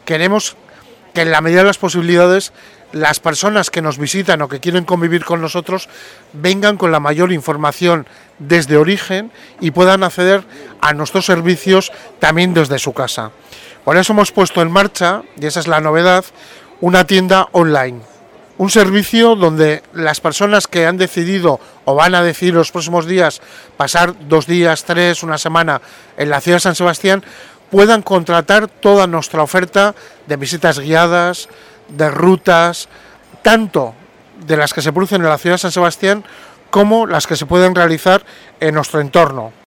queremos que en la medida de las posibilidades las personas que nos visitan o que quieren convivir con nosotros vengan con la mayor información desde origen y puedan acceder a nuestros servicios también desde su casa. Por eso hemos puesto en marcha, y esa es la novedad, una tienda online. Un servicio donde las personas que han decidido o van a decidir los próximos días pasar 2 días, 3, una semana en la ciudad de San Sebastián puedan contratar toda nuestra oferta de visitas guiadas, de rutas, tanto de las que se producen en la ciudad de San Sebastián como las que se pueden realizar en nuestro entorno.